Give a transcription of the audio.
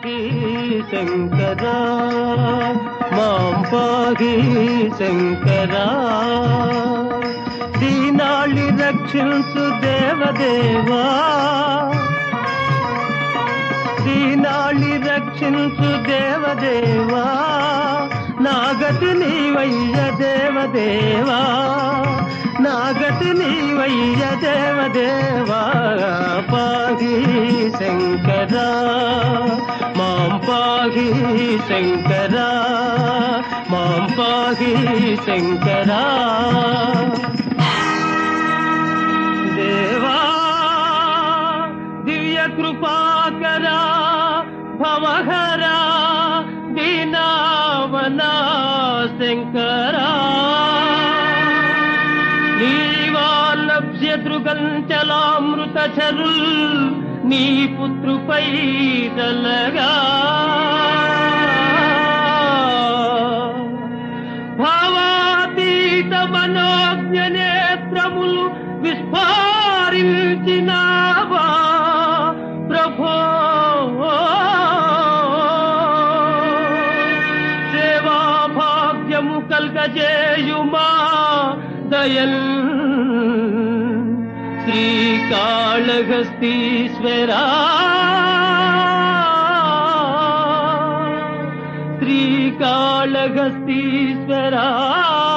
పాహి శంకరా మాం పాహి శంకరా దీనాళి రక్షించు దేవదేవా దీనాళి రక్షించు దేవదేవా నాగతి నీవయ్య దేవదేవా నాగతి నీవయ్య దేవదేవా పాహి శంకరా మాం పాహి శంకరా మాం పాహి శంకరా దేవా దివ్య కృపాకరా భవహరా దీనావనా శంకరా నీవాలభ్యతృగంచలామృత చరుల్ నీ పుత్రుపై దలగా భావాతీత మనోజ్ఞ నేత్రములు విస్ఫారించినావా ప్రభో సేవా భాగ్యము కల్గజేయుమా దయల్ శ్రీకాళహస్తీశ్వరా శ్రీకాళహస్తీశ్వరా